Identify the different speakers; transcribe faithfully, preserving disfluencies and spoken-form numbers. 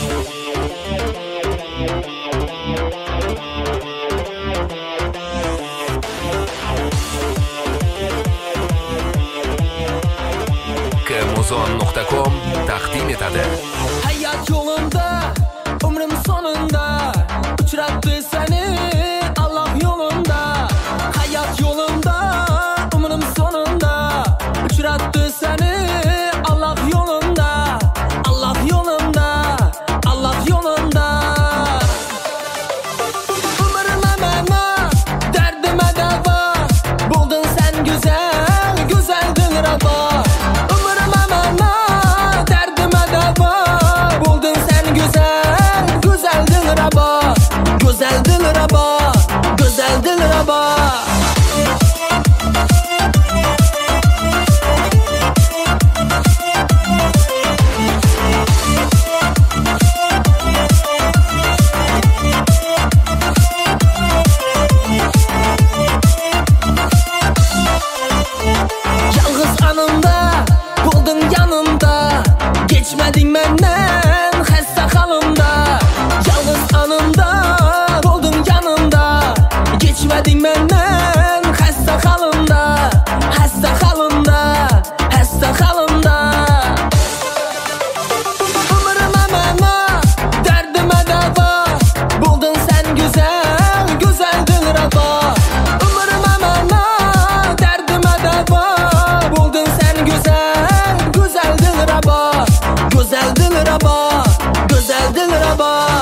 Speaker 1: Kmuzon nuqta com taqdim etadi.
Speaker 2: Hayot yo'limda, umrim sonunda uchratdi seni Alloh yo'limda. Hayot yo'limda, umrim sonunda uchratdi seni Alloh yo'limda. Alloh yo'limda, Alloh yo'limda. Umrime mana, derdime deva, buldun sen güzel, güzeldin Rabba. Güzel dil Rabba, güzel dil Rabba. Yalğız anımda, buldun yanımda, geçmedin menden hassa halımda. Yalğız anımda, geçmedin benden hasta halımda, hasta halımda, hasta halımda. Umrime mana, derdime deva, buldun sen güzel, güzeldin Rabba. Umrime mana, derdime deva, buldun sen güzel, güzeldin Rabba. Güzeldin Rabba, güzeldin Rabba.